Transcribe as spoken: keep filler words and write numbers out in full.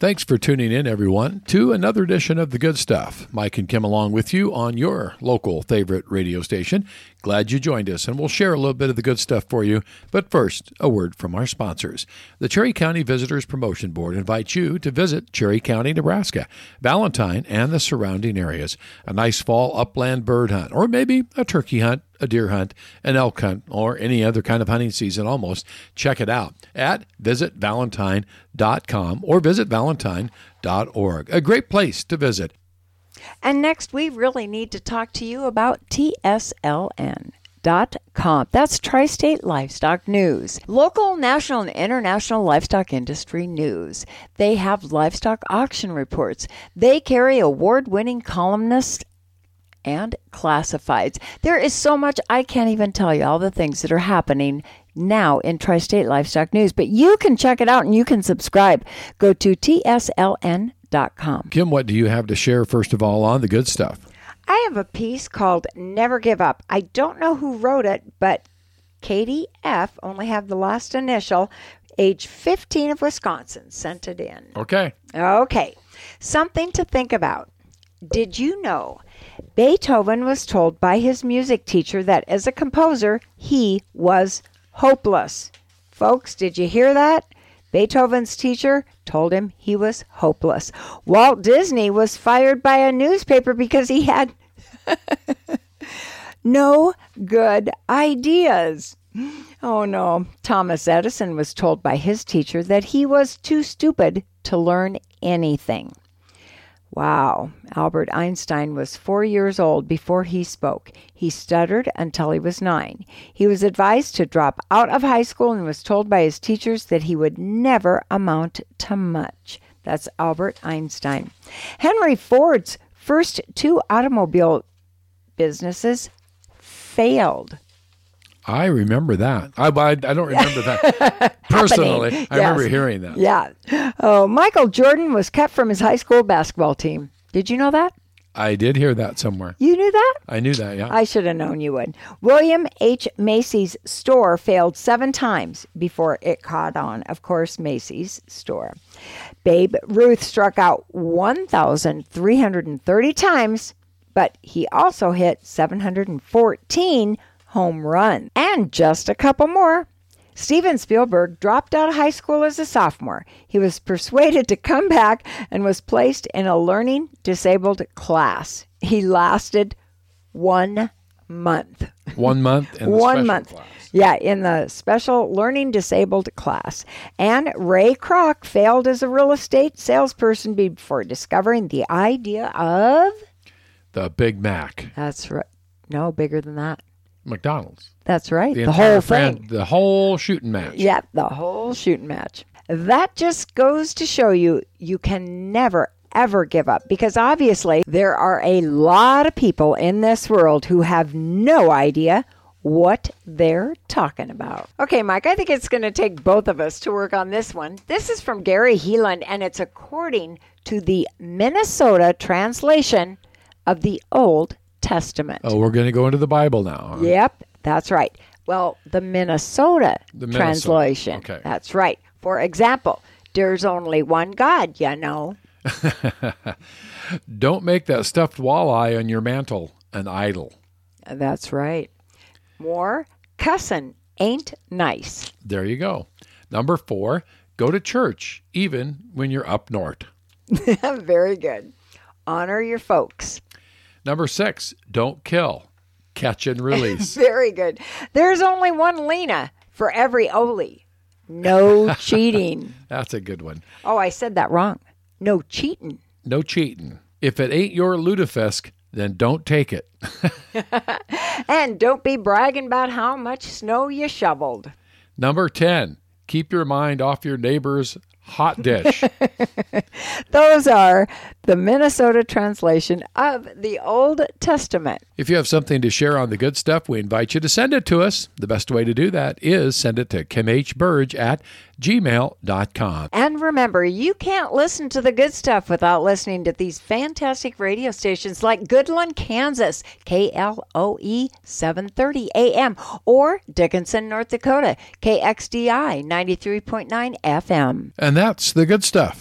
Thanks for tuning in, everyone, to another edition of The Good Stuff. Mike and Kim along with you on your local favorite radio station. Glad you joined us, and we'll share a little bit of the good stuff for you. But first, a word from our sponsors. The Cherry County Visitors Promotion Board invites you to visit Cherry County, Nebraska, Valentine, and the surrounding areas. A nice fall upland bird hunt, or maybe a turkey hunt, a deer hunt, an elk hunt, or any other kind of hunting season almost. Check it out at visit valentine dot com or visit valentine dot org. A great place to visit. And next, we really need to talk to you about T S L N dot com. That's Tri-State Livestock News. Local, national, and international livestock industry news. They have livestock auction reports. They carry award-winning columnists and classifieds. There is so much, I can't even tell you all the things that are happening now in Tri-State Livestock News, but you can check it out and you can subscribe. Go to T S L N dot com. Kim, what do you have to share first of all on the good stuff? I have a piece called Never Give Up. I don't know who wrote it, but Katie F., only have the last initial, age fifteen of Wisconsin, sent it in. Okay. Okay. Something to think about. Did you know Beethoven was told by his music teacher that as a composer, he was hopeless? Folks, did you hear that? Beethoven's teacher told him he was hopeless. Walt Disney was fired by a newspaper because he had no good ideas. Oh no. Thomas Edison was told by his teacher that he was too stupid to learn anything. Wow. Albert Einstein was four years old before he spoke. He stuttered until he was nine. He was advised to drop out of high school and was told by his teachers that he would never amount to much. That's Albert Einstein. Henry Ford's first two automobile businesses failed. I remember that. I, I, I don't remember that personally. I yes. remember hearing that. Yeah. Oh, Michael Jordan was cut from his high school basketball team. Did you know that? I did hear that somewhere. You knew that? I knew that, yeah. I should have known you would. William H. Macy's store failed seven times before it caught on. Of course, Macy's store. Babe Ruth struck out one thousand three hundred thirty times, but he also hit seven hundred fourteen home run. And just a couple more. Steven Spielberg dropped out of high school as a sophomore. He was persuaded to come back and was placed in a learning disabled class. He lasted one month. One month in the one special month. class. Yeah, in the special learning disabled class. And Ray Kroc failed as a real estate salesperson before discovering the idea of the Big Mac. That's right. No, bigger than that. McDonald's. That's right. The, the whole fran- thing. The whole shooting match. Yeah, the whole shooting match. That just goes to show you, you can never, ever give up. Because obviously, there are a lot of people in this world who have no idea what they're talking about. Okay, Mike, I think it's going to take both of us to work on this one. This is from Gary Heeland, and it's according to the Minnesota translation of the Old Testament. Oh, we're going to go into the Bible now. Huh? Yep, that's right. Well, the Minnesota the Minnesota. translation. Okay. That's right. For example, there's only one God, you know. Don't make that stuffed walleye on your mantle an idol. That's right. More, cussin' ain't nice. There you go. Number four, go to church even when you're up north. Very good. Honor your folks. Number six, don't kill. Catch and release. Very good. There's only one Lena for every Oli. No cheating. That's a good one. Oh, I said that wrong. No cheating. No cheating. If it ain't your lutefisk, then don't take it. And don't be bragging about how much snow you shoveled. Number ten, keep your mind off your neighbor's hot dish. Those are the Minnesota translation of the Old Testament. If you have something to share on the good stuff, we invite you to send it to us. The best way to do that is send it to kim h burge at gmail dot com. And remember, you can't listen to the good stuff without listening to these fantastic radio stations like Goodland, Kansas, K L O E seven thirty A M, or Dickinson, North Dakota, K X D I ninety-three point nine F M. And that's the good stuff.